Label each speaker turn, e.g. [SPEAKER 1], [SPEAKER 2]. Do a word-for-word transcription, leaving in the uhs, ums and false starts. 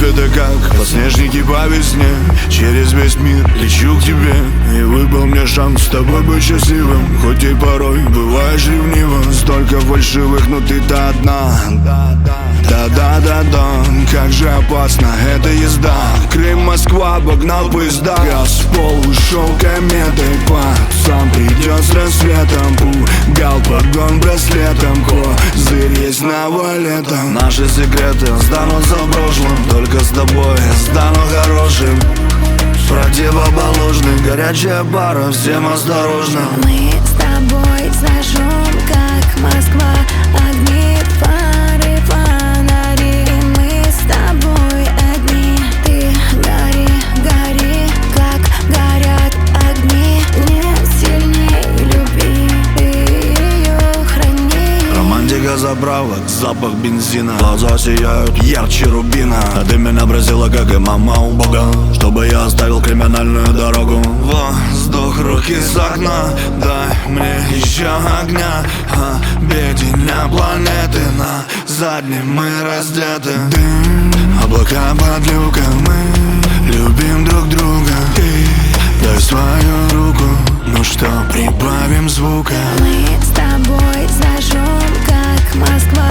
[SPEAKER 1] небе, да как подснежники по весне. Через весь мир лечу к тебе, и выпал мне шанс с тобой быть счастливым. Хоть и порой бываешь ревнивым. Столько фальшивых, но ты-то одна. Да-да-да-да, как же опасна эта езда. Крым, Москва, обогнал поезда. Газ в пол, ушел кометой. Пацан придет с рассветом. Пугал погон браслетом. Козырь есть на валетом. Наши секреты останутся в прошлом. Только с тобой я стану хорошим. Противоположный, горячая пара, всем осторожно.
[SPEAKER 2] Мы с тобой зажжем, как Москва, огни, фары, фонари. Мы с тобой одни, ты гори, гори, как горят огни. Нет сильней любви, ты ее храни.
[SPEAKER 1] Романтика заправок, запах бензина. Глаза сияют ярче рубина. А ты меня бросила, как и мама у Бога, чтобы я оставил криминальную дорогу. Воздух, руки с окна, дай мне еще огня. Объединя планеты, на заднем мы раздеты. Дым, облака под люком, мы любим друг друга. Ты дай свою руку, ну что, прибавим звука.
[SPEAKER 2] Мы с тобой зажжем, как Москва.